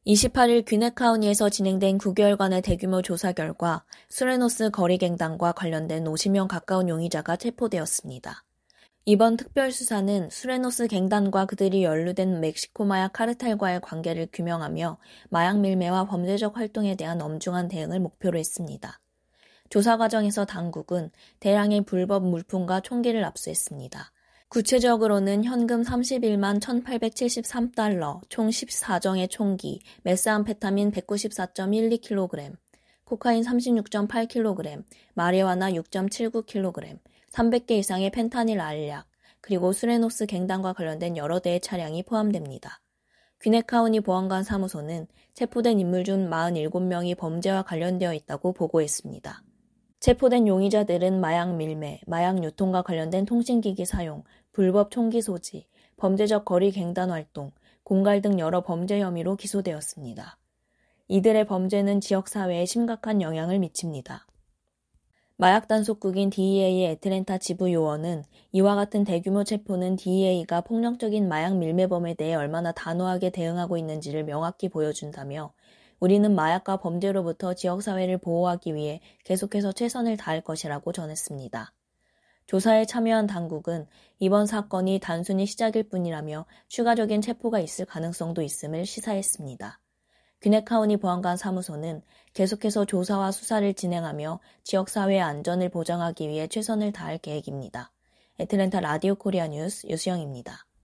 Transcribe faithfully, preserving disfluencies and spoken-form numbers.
이십팔일 귀넷 카운티에서 진행된 구 개월간의 대규모 조사 결과 수레노스 거리갱단과 관련된 오십 명 가까운 용의자가 체포되었습니다. 이번 특별수사는 수레노스 갱단과 그들이 연루된 멕시코 마약 카르텔과의 관계를 규명하며 마약 밀매와 범죄적 활동에 대한 엄중한 대응을 목표로 했습니다. 조사 과정에서 당국은 대량의 불법 물품과 총기를 압수했습니다. 구체적으로는 현금 삼십일만 천팔백칠십삼 달러, 총 십사 정의 총기, 메스암페타민 백구십사 점 일이 킬로그램, 코카인 삼십육 점 팔 킬로그램, 마리화나 육 점 칠구 킬로그램, 삼백 개 이상의 펜타닐 알약, 그리고 수레노스 갱단과 관련된 여러 대의 차량이 포함됩니다. 귀넷 카운티 보안관 사무소는 체포된 인물 중 사십칠 명이 범죄와 관련되어 있다고 보고했습니다. 체포된 용의자들은 마약 밀매, 마약 유통과 관련된 통신기기 사용, 불법 총기 소지, 범죄적 거리 갱단 활동, 공갈 등 여러 범죄 혐의로 기소되었습니다. 이들의 범죄는 지역사회에 심각한 영향을 미칩니다. 마약 단속국인 디이에이의 애틀랜타 지부 요원은 이와 같은 대규모 체포는 디이에이가 폭력적인 마약 밀매범에 대해 얼마나 단호하게 대응하고 있는지를 명확히 보여준다며 우리는 마약과 범죄로부터 지역사회를 보호하기 위해 계속해서 최선을 다할 것이라고 전했습니다. 조사에 참여한 당국은 이번 사건이 단순히 시작일 뿐이라며 추가적인 체포가 있을 가능성도 있음을 시사했습니다. 귀넷 카운티 보안관 사무소는 계속해서 조사와 수사를 진행하며 지역사회의 안전을 보장하기 위해 최선을 다할 계획입니다. 애틀랜타 라디오 코리아 뉴스 유수영입니다.